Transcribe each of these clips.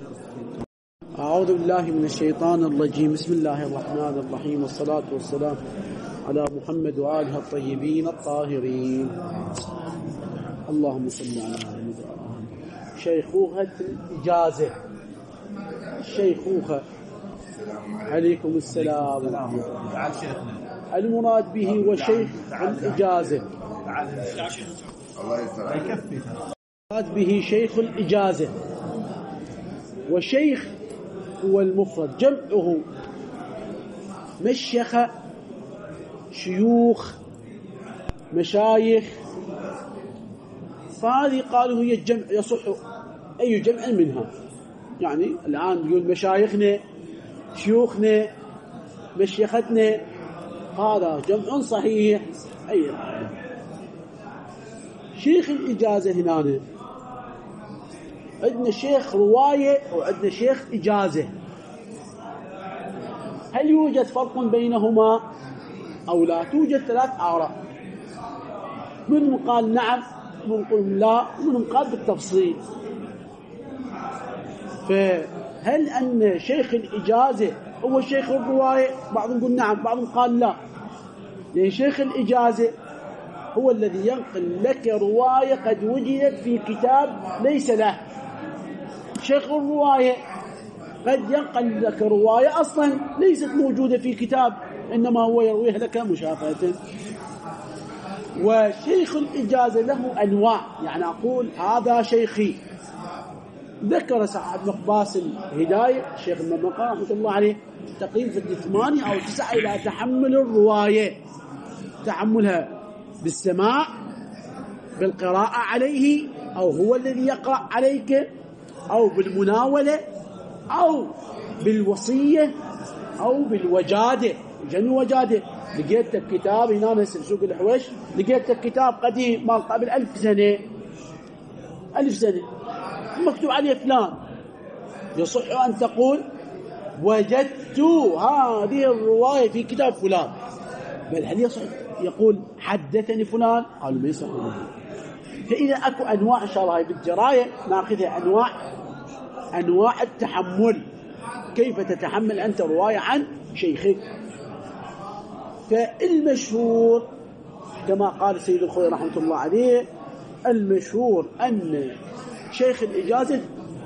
أعوذ بالله من الشيطان الرجيم. بسم الله الرحمن الرحيم، والصلاة والسلام على محمد وآله الطيبين الطاهرين. اللهم صل على محمد. شيخوخة الإجازة. الشيخوخة عليكم السلام. المراد به وشيخ الإجازة. المراد به شيخ الإجازة. وشيخ هو المفرد، جمعه مشيخ، شيوخ، مشايخ. فهذه قالوا هي الجمع، يصح أي جمع منها. يعني الآن يقول مشايخنا، شيوخنا، مشيختنا، هذا جمع صحيح. أي شيخ الإجازة هنا عندنا شيخ رواية وعندنا شيخ إجازة. هل يوجد فرق بينهما أو لا؟ توجد ثلاث آراء، منهم قال نعم، منهم قال لا، منهم قال بالتفصيل. فهل أن شيخ الإجازة هو شيخ الرواية؟ بعضهم يقول نعم، بعضهم قال لا. لأن شيخ الإجازة هو الذي ينقل لك رواية قد وجدت في كتاب ليس له. شيخ الرواية قد ينقل لك رواية أصلا ليست موجودة في كتاب، إنما هو يرويها لك مشافهة. وشيخ الإجازة له أنواع، يعني أقول هذا شيخي. ذكر سعد مقباس الهداية الشيخ الممقى رحمة الله عليه تقريبا في 8 أو 9 إلى تحمل الرواية، تحملها بالسماع، بالقراءة عليه، أو هو الذي يقرأ عليك، أو بالمناولة، أو بالوصية، أو بالوجادة. جنو وجادة، لقيت كتاب هنا في سوق الحوش، لقيت كتاب قديم مال قبل 1000 سنة، 1000 سنة مكتوب عليه فلان، يصح أن تقول وجدت هذه الرواية في كتاب فلان. بل هل يصح يقول حدثني فلان؟ قالوا ما يصح. فإذا أكو أنواع إن شاء الله بالجراية نأخذها أنواع التحمل، كيف تتحمل أنت رواية عن شيخك. فالمشهور كما قال سيد الخوي رحمة الله عليه، المشهور أن شيخ الإجازة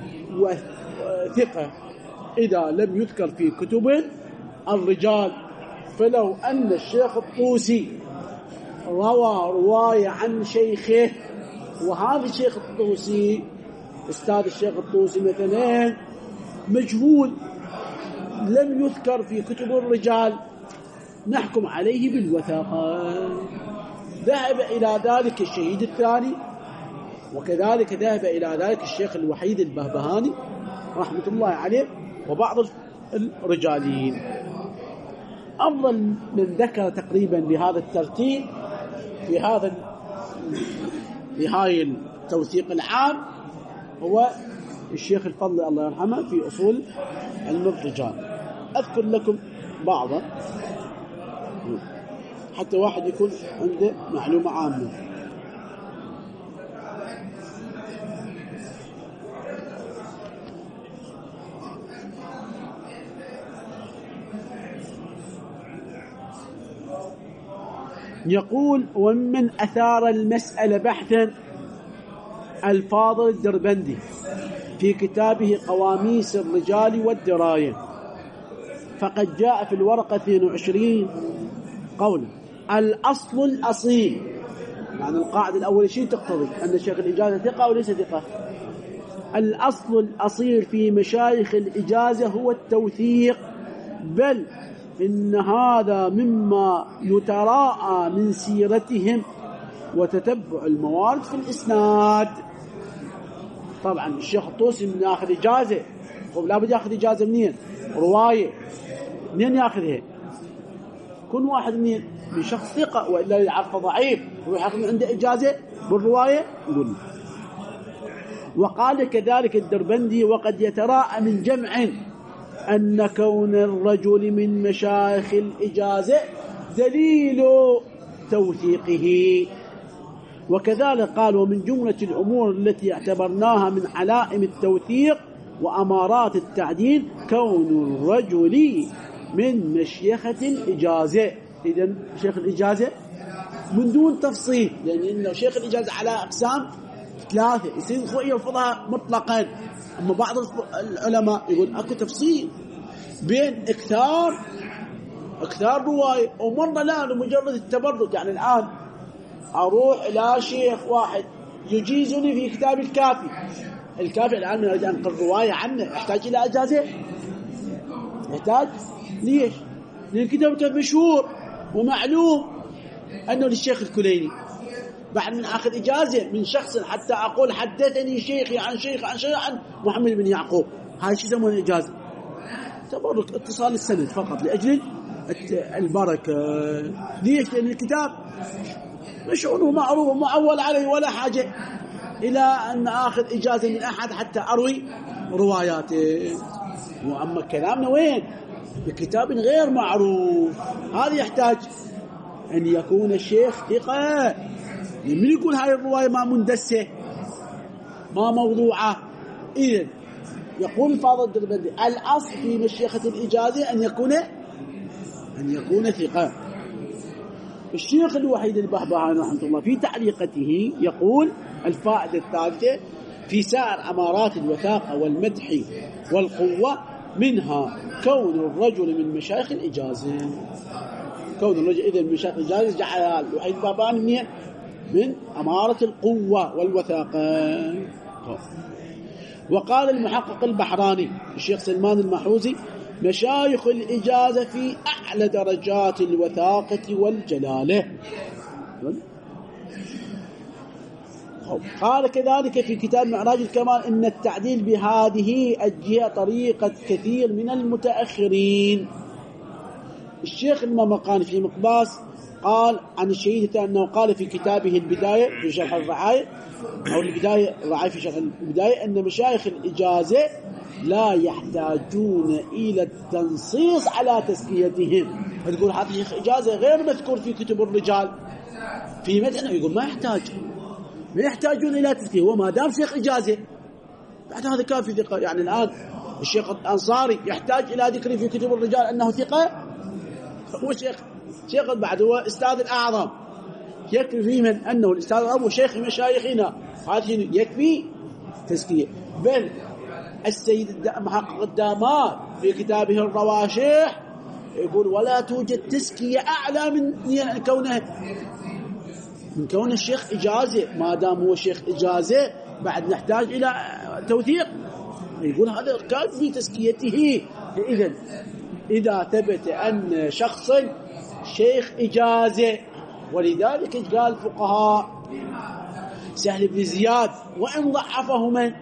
وثقة إذا لم يذكر في كتب الرجال. فلو أن الشيخ الطوسي روى رواية عن شيخه، وهذا الشيخ الطوسي أستاذ الشيخ الطوسي مثلا مجهول لم يذكر في كتب الرجال، نحكم عليه بالوثاقة. ذهب إلى ذلك الشهيد الثاني، وكذلك ذهب إلى ذلك الشيخ الوحيد البهبهاني رحمة الله عليه، وبعض الرجاليين. أفضل من ذكر تقريبا بهذا الترتيب في هاي التوثيق العام هو الشيخ الفضل الله يرحمه في أصول علم الرجال. أذكر لكم بعضا حتى واحد يكون عنده معلومة عامة. يقول ومن أثار المسألة بحثا الفاضل الدربندي في كتابه قواميس الرجال والدراية، فقد جاء في الورقة 22 قولا الأصل الأصيل، يعني القاعدة الأول شيء تقتضي أن الشيخ الإجازة ثقة أو ليس ثقة. الأصل الأصيل في مشايخ الإجازة هو التوثيق، بل إن هذا مما يتراءى من سيرتهم وتتبع الموارد في الإسناد. طبعا الشيخ الطوسي من ياخذ إجازة، لا بد ياخذ إجازة منين؟ رواية، منين ياخذها؟ كل واحد من شخص ثقة، وإلا يعرفه ضعيف ويأخذ من عنده إجازة بالرواية يقول. وقال كذلك الدربندي وقد يتراءى من جمع أن كون الرجل من مشايخ الإجازة دليل توثيقه. وكذلك قال ومن جملة الأمور التي اعتبرناها من علائم التوثيق وأمارات التعديل كون الرجل من مشيخة الإجازة. إذن شيخ الإجازة من دون تفصيل، لأن إنه شيخ الإجازة على أقسام 3 يصير خوي يلفظها مطلقا، أما بعض العلماء يقول أكو تفصيل بين اكثار رواية ومرة لا لمجرد التبرد. يعني الآن أروح إلى شيخ واحد يجيزني في كتاب الكافي الآن من أريد أن أنقل رواية عنه، يحتاج إلى إجازة؟ يحتاج. ليش؟ لأن كتاب مشهور ومعلوم أنه للشيخ الكليني، بعد من أخذ إجازة من شخص حتى أقول حدثني شيخي عن شيخ عن محمد بن يعقوب، هذا شيء يسمونه إجازة. تبرك اتصال السند فقط لأجل البركة. ليش؟ لأن الكتاب مشهور ومعروف ومعول عليه، ولا حاجة إلى أن أخذ إجازة من أحد حتى أروي رواياته. وأما كلامنا وين؟ بكتاب غير معروف، هذا يحتاج أن يكون الشيخ ثقة. من يقول هاي الرواية ما مندسة ما موضوعة؟ إذن يقول الفاضل الدربندي الأصل في مشيخة الإجازة أن يكون ثقة. الشيخ الوحيد البهبهاني رحمه الله في تعليقته يقول الفائدة الثالثة في سائر أمارات الوثاقة والمدح والقوة منها كون الرجل من مشايخ الإجازة. كون الرجل إذا من مشايخ الإجازة جعل الوحيد البهبهاني من أمارة القوة والوثاقة. وقال المحقق البحراني الشيخ سلمان المحوزي مشايخ الإجازة في أعلى درجات الوثاقة والجلالة. قال كذلك في كتاب معراج الكمال إن التعديل بهذه الجهة طريقة كثير من المتأخرين. الشيخ الممقاني في مقباس قال عن الشهيد أنه قال في كتابه البداية في شرح الرعاية أو البداية الرعاية في شرح البداية أن مشايخ الإجازة لا يحتاجون إلى التنصيص على تزكيتهم. فتقول هذا شيخ إجازة غير مذكور في كتب الرجال في متنه، يقول ما يحتاجون إلى تزكية، وما دام شيخ إجازة بعد هذا كافي ثقة. يعني الآن الشيخ الأنصاري يحتاج إلى ذكر في كتب الرجال أنه ثقة؟ هو شيخ بعد هو أستاذ الأعظم، يكفي في من أنه الأستاذ الأعظم وشيخ مشايخنا، هذا يكفي تزكية. بل السيد محقق الدامات في كتابه الرواشح يقول ولا توجد تزكية أعلى من كونه الشيخ إجازة. ما دام هو شيخ إجازة بعد نحتاج إلى توثيق، يقول هذا كافي في تزكيته. إذا ثبت أن شخص شيخ إجازة، ولذلك قال الفقهاء سهل بن زياد وإن ضعفه من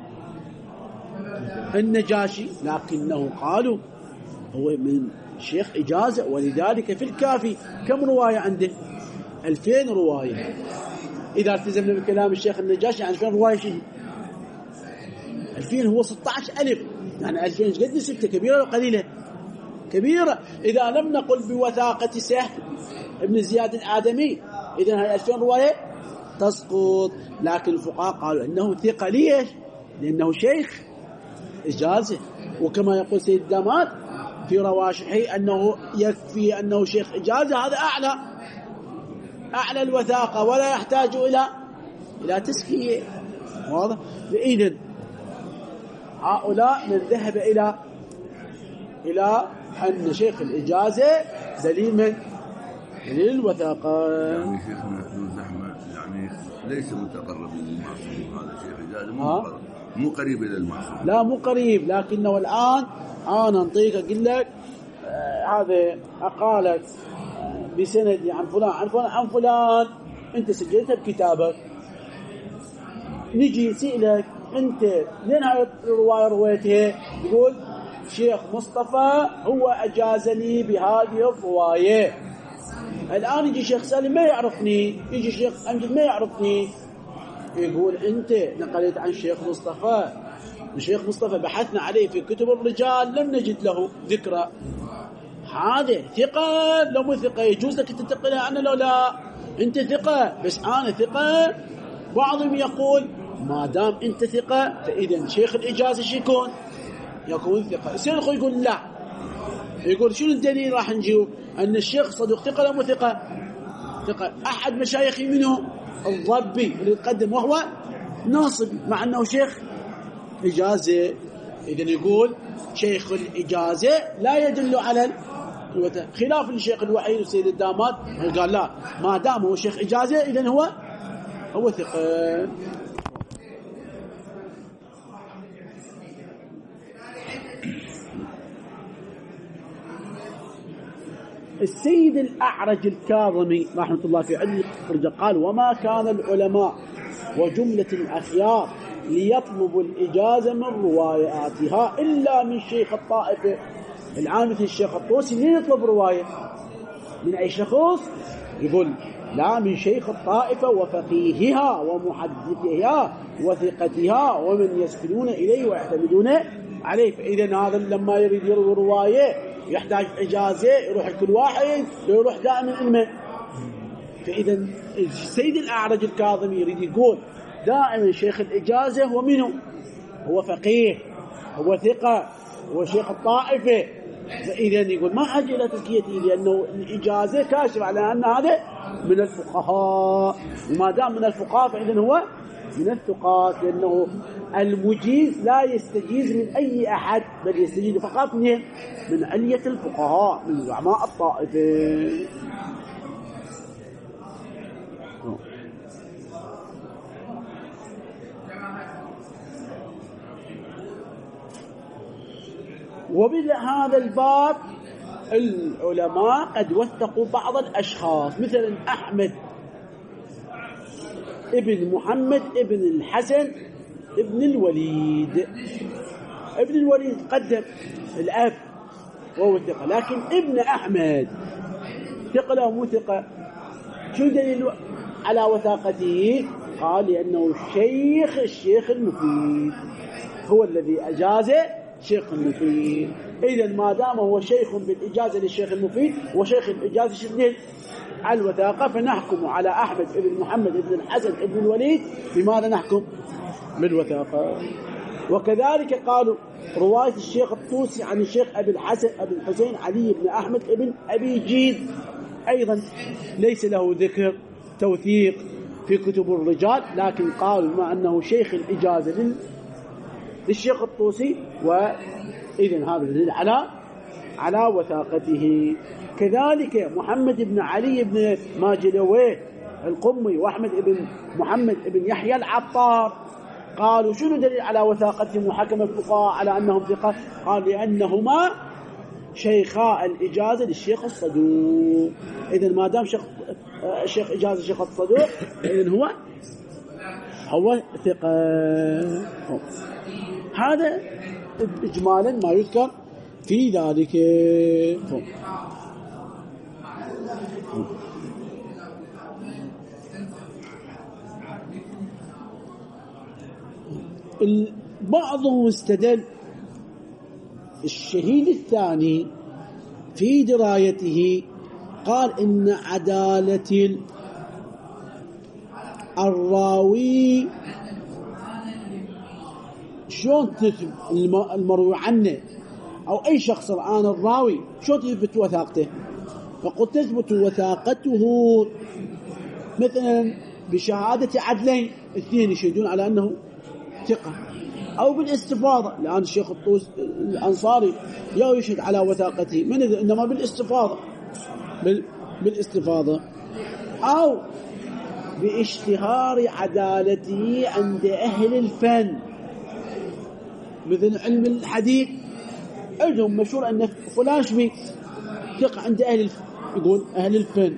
النجاشي لكنه قالوا هو من شيخ إجازة. ولذلك في الكافي كم رواية عنده؟ 2000 رواية. إذا التزمنا بكلام الشيخ النجاشي عن 2000 رواية شيء 2000 هو 16,000، يعني 2000 قد 6 كبيرة ولا قليلة؟ كبيرة. إذا لم نقل بوثاقة سهل ابن زياد الآدمي إذن هاي 2000 رواية تسقط. لكن الفقهاء قالوا إنه ثقة. ليش؟ لأنه شيخ إجازة. وكما يقول سيد الدامات في رواشحه أنه يكفي أنه شيخ إجازة، هذا أعلى الوثاقة ولا يحتاج إلى تزكية. واضح؟ إذن هؤلاء من ذهب إلى أن شيخ الإجازة دليل الوثاقة. يعني شيخنا زحمة يعني ليس متقرب للمعصوم، هذا شيخ إجازة مو قريب إلى المعصوم. لا مو قريب، لكنه الآن أنا أنطيك أقول لك هذا أقالت بسندي عن فلان أنت سجلتها بكتابك، نجي سئلك أنت لين هاي الرواية رويتها؟ يقول شيخ مصطفى هو أجازني بهذه الرواية. الآن يجي شيخ سالم ما يعرفني، يجي شيخ أمجد ما يعرفني، يقول أنت نقلت عن شيخ مصطفى. الشيخ مصطفى بحثنا عليه في كتب الرجال لم نجد له ذكرى. هذا ثقة لو مو ثقة يجوز لك تنتقلها عنه لو لا؟ أنت ثقة بس أنا ثقة. بعضهم يقول ما دام أنت ثقة فإذا شيخ الإجازة شو يكون؟ يكون ثقة. يصير الأخوة يقول لا، يقول شنو الدليل راح نجيب أن الشيخ صدوق ثقة ولا مو ثقة؟ ثقة. أحد مشايخي منه الضبي اللي يتقدم وهو ناصب مع أنه شيخ إجازة. إذن يقول شيخ الإجازة لا يدل على خلاف الشيخ الوحيد وسيد الدامات، قال لا، ما دام هو شيخ إجازة إذن هو ثقة. السيد الأعرج الكاظمي رحمة الله في علم قال: وما كان العلماء وجملة الأخيار ليطلبوا الإجازة من رواياتها إلا من شيخ الطائفة العام مثل الشيخ الطوسي. لين يطلب رواية من أي شخص؟ يقول لا، من شيخ الطائفة وفقيهها ومحدثها وثقتها ومن يسكنون إليه ويعتمدون عليه. فإذا هذا لما يريد يروي رواية يحتاج إجازة، يروح كل واحد يروح دائما إلمه. فإذا السيد الأعرج الكاظمي يريد يقول دائما شيخ الإجازة هو منه؟ هو فقيه، هو ثقة، هو شيخ الطائفة. فإذا يقول ما حاجة إلى تزكيته، لأنه الإجازة كاشف على أن هذا من الفقهاء، وما دام من الفقهاء فإذا هو من الثقات، لأنه المجيز لا يستجيز من أي أحد، بل يستجيز فقط من علية الفقهاء، من زعماء الطائفة. وبهذا الباب العلماء قد وثقوا بعض الأشخاص، مثلا أحمد ابن محمد ابن الحسن ابن الوليد. ابن الوليد قدم الأب وهو ثقة، لكن ابن أحمد ثقة له مو ثقة؟ شو دليل على وثاقته؟ قال لأنه الشيخ المفيد هو الذي أجاز شيخ المفيد. إذا ما دام هو شيخ بالإجازة للشيخ المفيد وشيخ الإجازة شديد على الوثاقة، فنحكم على أحمد ابن محمد ابن الحسن ابن الوليد. بماذا نحكم؟ بالوثاقة. وكذلك قالوا رواية الشيخ الطوسي عن الشيخ أبي الحسين علي بن أحمد ابن أبي جيد أيضا ليس له ذكر توثيق في كتب الرجال، لكن قالوا ما أنه شيخ الإجازة للشيخ الطوسي، وإذن هذا دليل على وثاقته. كذلك محمد بن علي بن ماجدويه القمي وأحمد بن محمد بن يحيى العطار، قالوا شنو دليل على وثاقتهم وحكم الفقهاء على أنهم ثقة؟ قال لأنهما شيخاء الإجازة للشيخ الصدوق. إذن ما دام شيخ إجازة الشيخ الصدوق إذن هو ثقة. هذا إجمالا ما يذكر في ذلك. بعضهم استدل الشهيد الثاني في درايته، قال إن عدالة الراوي شلون تثبت المروي عنه أو أي شخص الآن الراوي شلون تثبت وثاقته؟ فقد تثبت وثاقته مثلا بشهادة عدلين اثنين يشهدون على أنه ثقة، أو بالاستفاضة. الآن الشيخ الطوس الأنصاري يشهد على وثاقته من إنما بالاستفاضة، أو باشتهار عدالته عند أهل الفن، مثل علم الحديث عندهم مشهور أن فلان شبي ثقة عند يقول أهل الفن.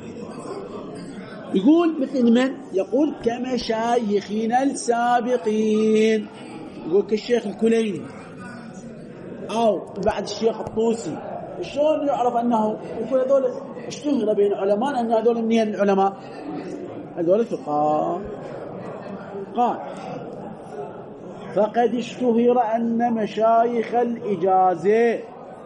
يقول مثل من؟ يقول كمشايخنا السابقين، يقول كالشيخ الكليني أو بعد الشيخ الطوسي. شلون يعرف أنه يقول هذول اشتهر بين علماء أن هذول منين العلماء؟ هذول ثقة. قال فقد اشتهر أن مشايخ الإجازة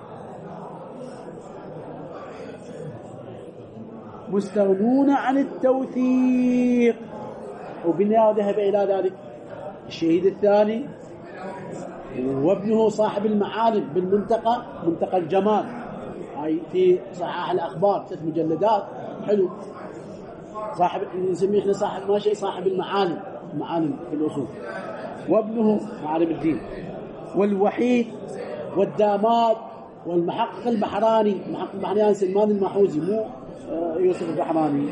مستغنون عن التوثيق، وبالنهاية ذهب إلى ذلك الشهيد الثاني وابنه صاحب المعالم بالمنتقى، منتقى الجمال، هاي في صحاح الأخبار 3 مجلدات، حلو. صاحب نسميه احنا صاحب ما شيء صاحب المعالم، المعالم في الأصول. وابنه معالم الدين. والوحيد والداماد والمحقق البحراني، المحقق البحراني سلمان المحوزي مو يوسف البحراني.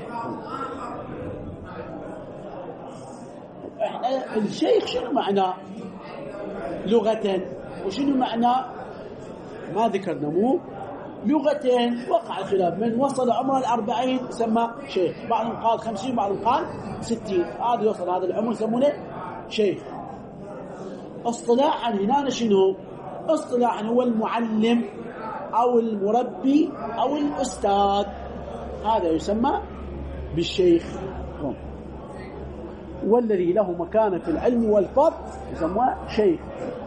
الشيخ شنو معناه لغة وشنو معناه ما ذكرنا، مو لغة وقع الخلاف. من وصل عمره 40 يسمى شيخ، بعضهم قال 50 بعضهم قال 60، هذا يوصل هذا العمر يسمونه شيخ. اصطلاحا هنا شنو؟ اصطلاحا هو المعلم أو المربي أو الأستاذ، هذا يسمى بالشيخ. والذي له مكانة في العلم والفضل يسمى شيخ.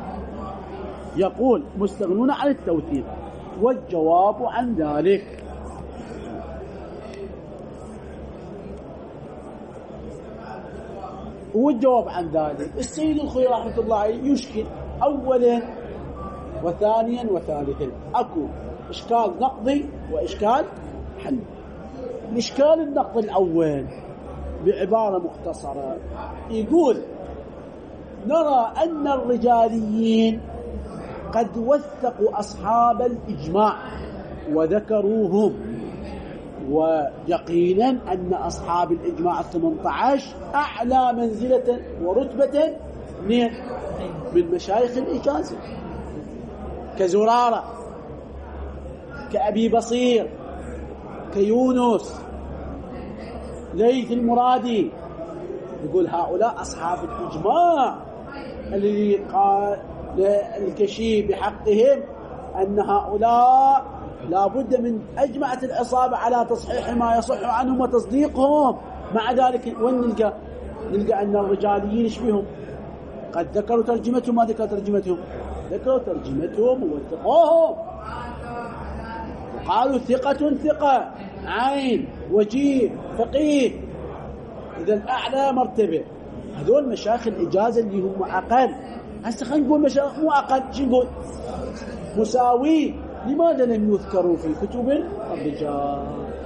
يقول مستغنون عن التوثيق. والجواب عن ذلك والجواب عن ذلك السيد الخوي رحمة الله عليه يشكل أولا وثانيا وثالثا. أكو إشكال نقضي وإشكال حل. الإشكال النقض الأول بعبارة مختصرة يقول: نرى أن الرجاليين قد وثقوا أصحاب الإجماع وذكروهم، ويقينا أن أصحاب الإجماع 18 أعلى منزلة ورتبة من مشايخ الإجازة، كزرارة، كأبي بصير، كيونس، ليث المرادي. يقول هؤلاء أصحاب الإجماع الذي قال الكشي بحقهم أن هؤلاء لا بد من أجمعة العصابة على تصحيح ما يصح عنهم وتصديقهم. مع ذلك وين نلقى أن الرجاليين يشبههم؟ قد ذكروا ترجمتهم، ما ذكروا ترجمتهم؟ ذكروا ترجمتهم ووثقوهم وقالوا ثقة ثقة، عين، وجيه، فقيه. إذا أعلى مرتبة. هذول مشايخ الإجازة اللي هم أقل. هسه خلينا نقول مشايخ مو أقل، شو نقول؟ مساوي. لماذا لم يذكروا في كتب الرجال؟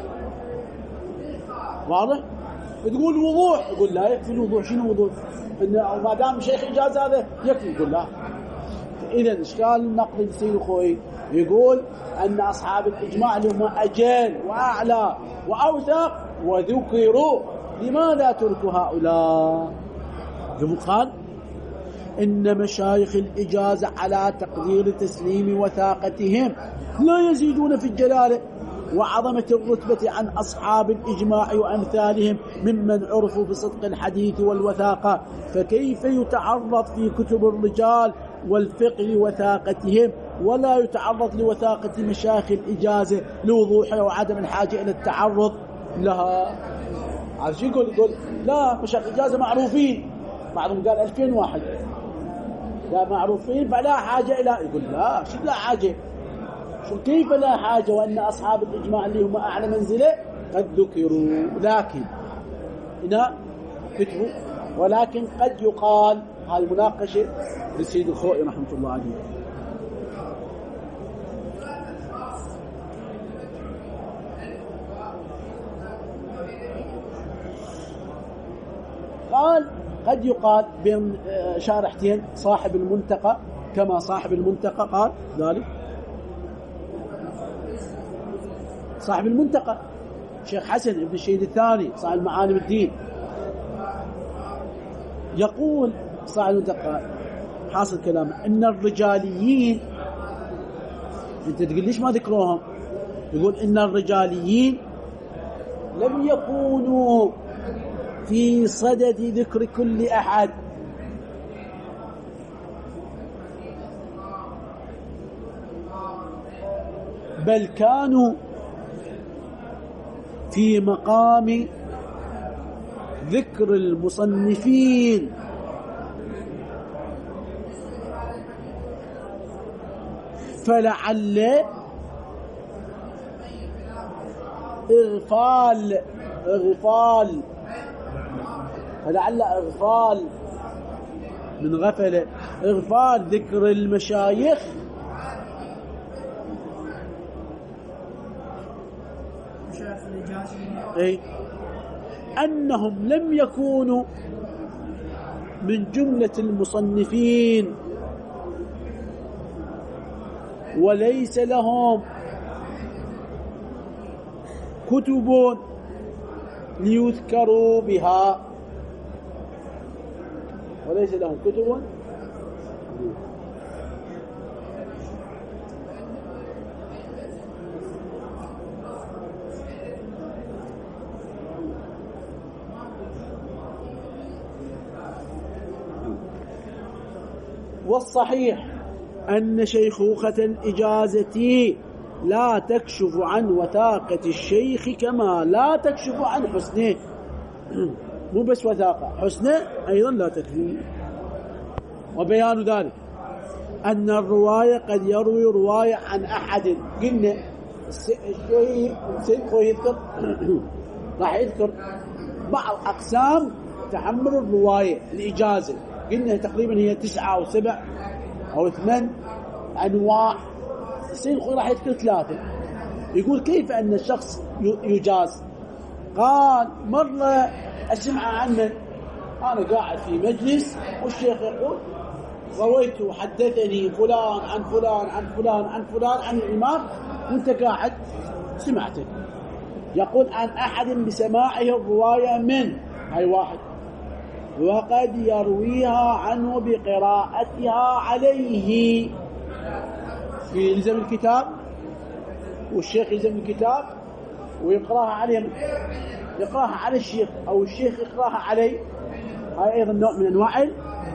واضح؟ تقول وضوح، يقول لا يكفي الوضوح. شنو وضوح؟ إنه ما دام شيخ إجازة هذا يكفي، يقول لا. إذا إشكال النقد السيد الخوي يقول أن أصحاب الإجماع اللي هم أجل وأعلى وأوثق وذكروا، لماذا تركوا هؤلاء؟ قال إن مشايخ الإجازة على تقدير تسليم وثاقتهم لا يزيدون في الجلالة وعظمة الرتبة عن أصحاب الإجماع وأمثالهم ممن عرفوا بصدق الحديث والوثاقة، فكيف يتعرض في كتب الرجال والفقه لوثاقتهم ولا يتعرض لوثاقة مشايخ الإجازة لوضوحها وعدم الحاجة إلى التعرض لها؟ عارف شو يقول لا مشايخ الإجازة معروفين، بعضهم قال 2000 واحد لا معروفين فلا حاجة إلى، يقول لا شو لا حاجة، شو كيف لا حاجة وأن أصحاب الإجماع اللي هم أعلى منزلة قد ذكروا، لكن هنا كتبوا ولكن قد يقال. هاي مناقشة للسيد الخوئي رحمة الله عليه. قال قد يقال بين شارحتين صاحب المنتقى، كما صاحب المنتقى قال ذلك. صاحب المنتقى شيخ حسن ابن الشهيد الثاني صاحب معالم الدين يقول صاحب المنتقى حاصل كلامه ان الرجاليين، انت تقول ليش ما ذكروهم؟ يقول ان الرجاليين لم يكونوا في صدد ذكر كل أحد، بل كانوا في مقام ذكر المصنفين فلعل إغفال من غفلة إغفال ذكر المشايخ أنهم لم يكونوا من جملة المصنفين وليس لهم كتب ليذكروا بها، وليس لهم كتب والصحيح أن شيخوخة الإجازة لا تكشف عن وثاقة الشيخ كما لا تكشف عن حسنه. مو بس وثاقة، حسنه أيضا لا تكفي. وبيان ذلك أن الرواية قد يروي رواية عن أحد. قلنا الشيخ يذكر راح يذكر بعض أقسام تحمل الرواية الإجازة، قلنا تقريبا هي 9 أو 7 أو 8 أنواع. الشيخ راح يذكر 3. يقول كيف أن الشخص يجاز؟ قال مرة أسمع عن من أنا قاعد في مجلس والشيخ يقول رويت وحدثني فلان عن فلان عن فلان عن فلان عن الإمام، وانت قاعد سمعته. يقول عن أحد بسماعه الرواية من أي واحد، وقد يرويها عنه بقراءتها عليه. يلزم الكتاب والشيخ يلزم الكتاب ويقراها عليه، يقراها على الشيخ أو الشيخ يقراها عليه. هاي أيضا نوع من أنواع.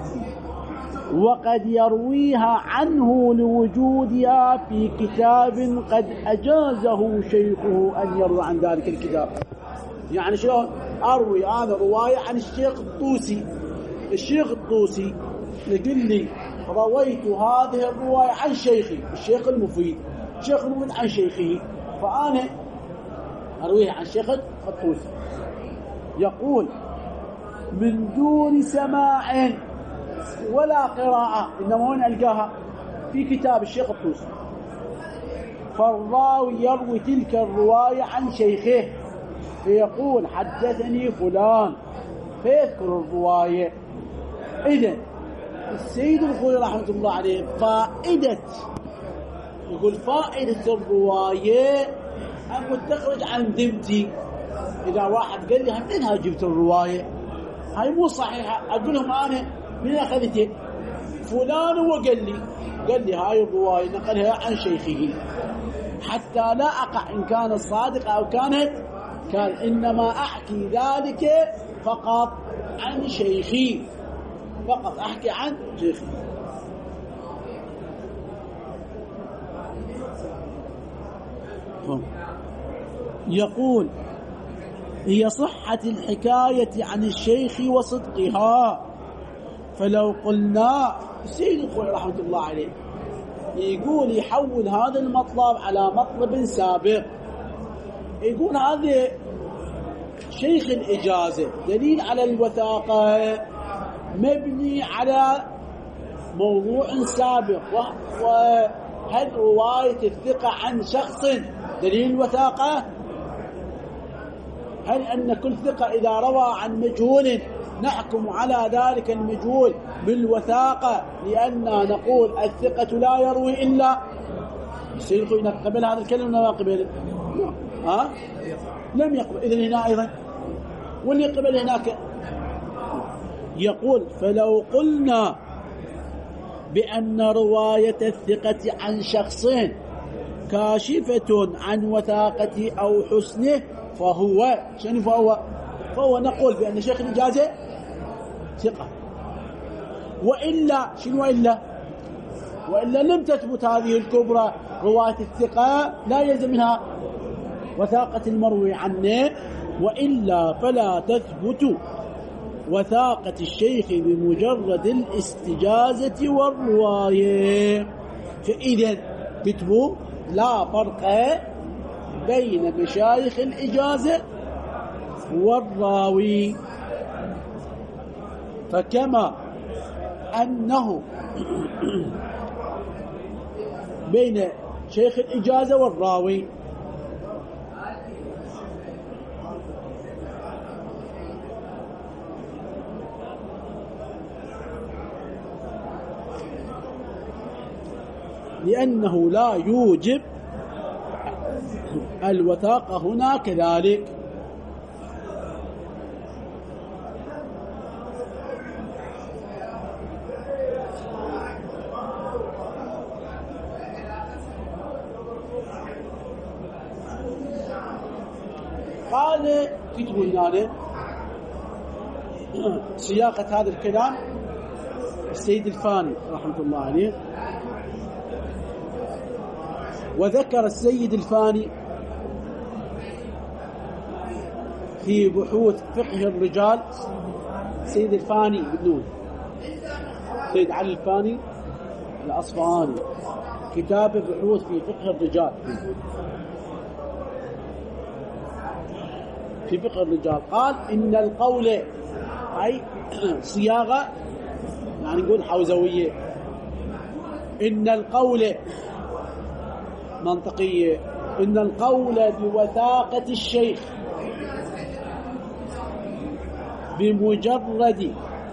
وقد يرويها عنه لوجودها في كتاب قد أجازه شيخه أن يروي عن ذلك الكتاب. يعني شلون أروي أنا رواية عن الشيخ الطوسي، الشيخ الطوسي يقول لي رويت هذه الرواية عن شيخي الشيخ المفيد، الشيخ المفيد عن شيخه، فأنا أرويها عن الشيخ الطوسي. يقول من دون سماع ولا قراءة، إنما هنا ألقاها في كتاب الشيخ الطوسي. فالراوي يروي تلك الرواية عن شيخه فيقول حدثني فلان فيذكر الرواية. إذن السيد الخوي رحمة الله عليه يقول فائدة الرواية أن تخرج عن ذمتي. إذا واحد قال لي منها جبت الرواية هاي مو صحيحة، أقول لهم أنا من أخذته فلان قال لي هاي الرواية نقلها عن شيخه، حتى لا أقع إن كان الصادق أو كان إنما أحكي ذلك فقط عن شيخي، فقط أحكي عن شيخي. يقول هي صحة الحكاية عن الشيخ وصدقها. فلو قلنا السيد الخوي رحمة الله عليه يقول يحول هذا المطلب على مطلب سابق، يقول هذا شيخ الإجازة دليل على الوثاقة مبني على موضوع سابق، وهل رواية الثقة عن شخص دليل الوثاقة؟ هل أن كل ثقة إذا روى عن مجهول نحكم على ذلك المجهول بالوثاقة لأننا نقول الثقة لا يروي إلا سيدخل نقبل هذا الكلام ولا قبل؟ لم يقبل. إذن هنا أيضا واللي قبل هناك. يقول فلو قلنا بأن رواية الثقة عن شخصين كاشفة عن وثاقة أو حسنه فهو نقول بأن شيخ الإجازة ثقة، وإلا شنو وإلا لم تثبت هذه الكبرى رواية الثقة لا يلزم منها وثاقة المروي عنه، وإلا فلا تثبت وثاقة الشيخ بمجرد الاستجازة والرواية. فإذا كتبوا لا فرق بين مشايخ الإجازة والراوي. فكما أنه بين شيخ الإجازة والراوي لأنه لا يوجب الوثاقة هنا كذلك. قال كتبوا هنا سياقة هذا الكلام السيد الفاني رحمة الله عليه. وذكر السيد الفاني في بحوث فقه الرجال، السيد الفاني بدون سيد علي الفاني الأصفهاني، كتاب بحوث في فقه الرجال، في فقه الرجال، قال إن القول أي صياغة يعني نقول حوزوية، إن القول منطقية، إن القول بوثاقة الشيخ بمجرد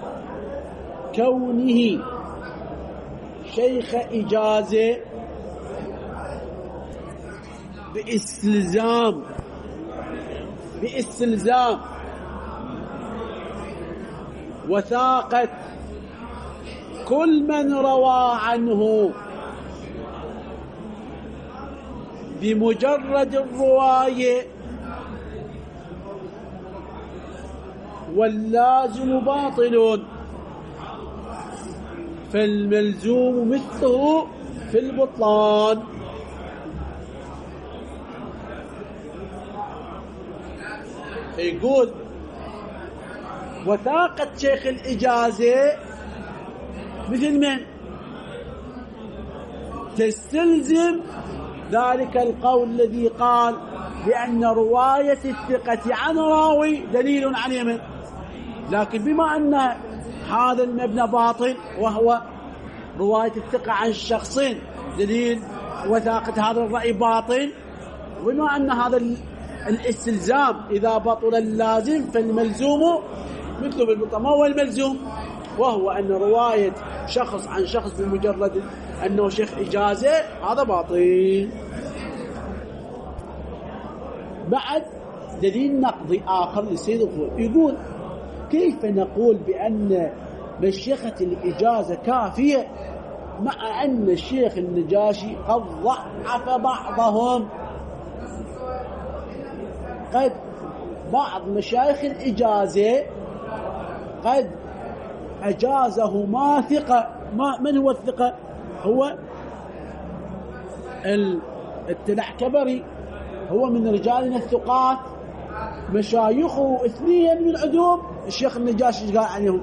كونه شيخ إجازة باستلزام وثاقة كل من روى عنه بمجرد الرواية، واللازم باطل، فالملزوم مثله في البطلان. يقول وثاقة شيخ الإجازة مثل من تستلزم ذلك القول الذي قال بأن رواية الثقة عن راوي دليل عن يمن، لكن بما أن هذا المبنى باطل وهو رواية الثقة عن شخصين دليل وثاقة هذا الرأي باطل، وبما أن هذا الاستلزام إذا بطل اللازم فالملزوم مثل بالبطل. ما هو الملزوم؟ وهو أن رواية شخص عن شخص بمجرد أنه شيخ إجازة هذا باطل. بعد دليل نقضي آخر للسيد الخوئي يقول كيف نقول بأن مشيخة الإجازة كافية مع أن الشيخ النجاشي قد ضعف بعضهم؟ قد بعض مشايخ الإجازة قد أجازه ما ثقة. من هو الثقة؟ هو التلعكبري، هو من رجالنا الثقات، مشايخه 2 من عدوم الشيخ النجاشي قال عنهم.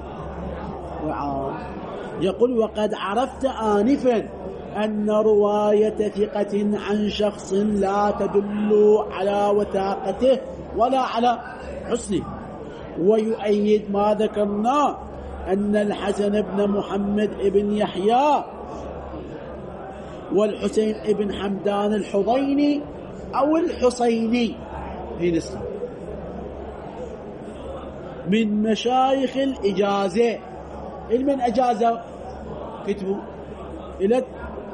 يقول وقد عرفت آنفا أن رواية ثقة عن شخص لا تدل على وثاقته ولا على حسنه، ويؤيد ما ذكرنا أن الحسن بن محمد بن يحيى والحسين بن حمدان الحضيني أو الحسيني في نسخة من مشايخ الإجازة. من أجازة كتبوا إلى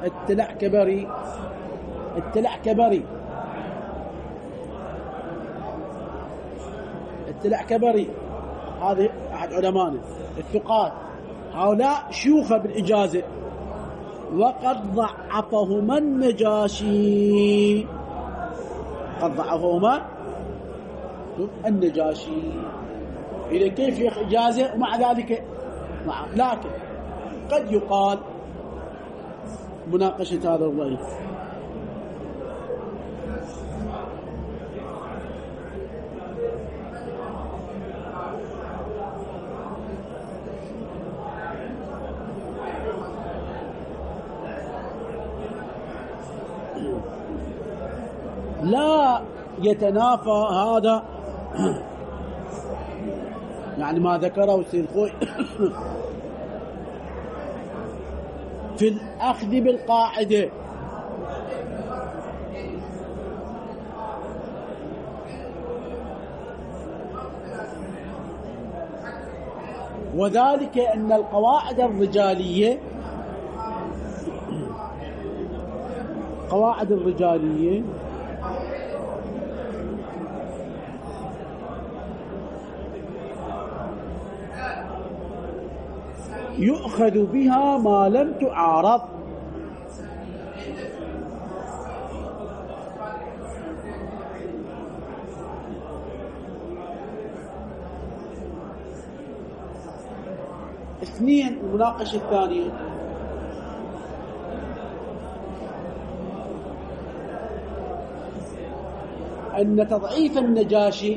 التلعكبري هذا أحد علمائنا الثقات، هؤلاء شيوخ بالإجازة، وقد ضعفهما النجاشي، قد ضعفهما النجاشي. إذا كيف شيخ إجازة ومع ذلك لكن قد يقال مناقشة هذا الرأي لا يتنافى هذا يعني ما ذكره السيد الخوئي في الأخذ بالقاعدة. وذلك أن القواعد الرجالية يؤخذ بها ما لم تعارض. اثنين، المناقشة الثانية، أن تضعيف النجاشي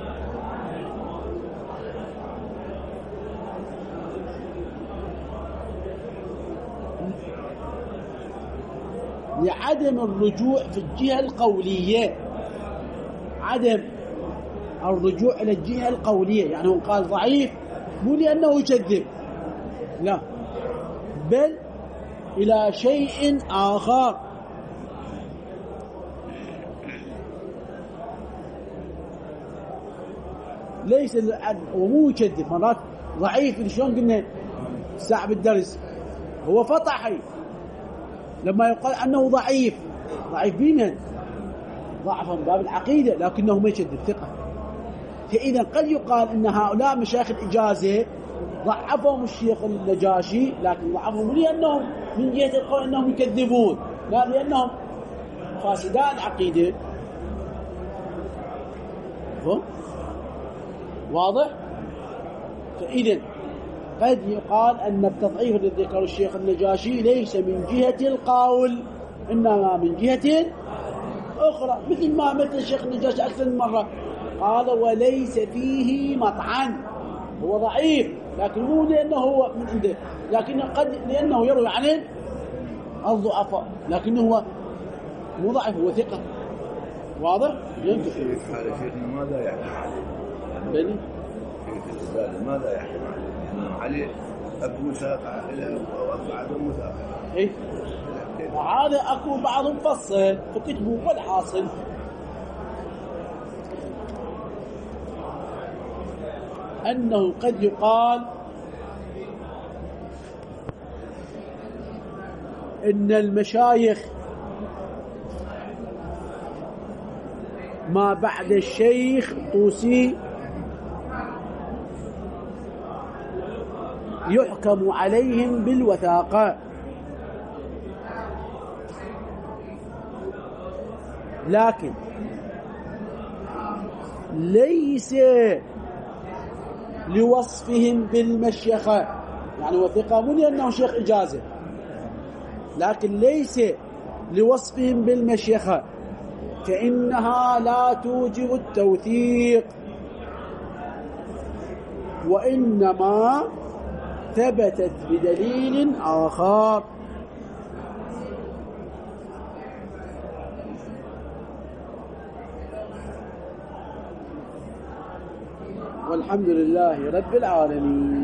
لعدم الرجوع في الجهة القولية، عدم الرجوع إلى الجهة القولية، يعني هو قال ضعيف مو لأنه يكذب، لا، بل إلى شيء آخر. ليس ومو يكذب، مرات ضعيف شلون قلنا ساعة بالدرس، هو فطحي لما يقال أنه ضعيف بمن؟ ضعفا باب العقيدة، لكنه ما يكذب، ثقة. فإذا قد يقال أن هؤلاء مشايخ الإجازة ضعفهم الشيخ النجاشي، لكن ضعفهم لأنهم من جهة القول أنهم يكذبون، لا لأنهم فاسداء العقيدة. واضح؟ فإذا قد يقال أن التضعيف الذي ذكره الشيخ النجاشي ليس من جهة القول، إنما من جهة أخرى، مثل الشيخ النجاشي أكثر من مرة قال وليس فيه مطعن، هو ضعيف لكن مو لأنه هو من عنده، لكن قد لأنه يروي عن الضعفاء، لكنه هو مو ضعيف، هو ثقة. واضح؟ يمكن هذا شيخنا ماذا يحكم عليه؟ ماذا يحكم عليه؟ أكو مساقة إلى عدم مساقة. إيه؟ وهذا أكو بعض مفصل فكتبوا. والحاصل أنه قد يقال إن المشايخ ما بعد الشيخ طوسي يحكم عليهم بالوثاقة، لكن ليس لوصفهم بالمشيخة، يعني وثقة مو لأنه شيخ إجازة، لكن ليس لوصفهم بالمشيخة، فإنها لا توجب التوثيق، وإنما ثبتت بدليل آخر. والحمد لله رب العالمين.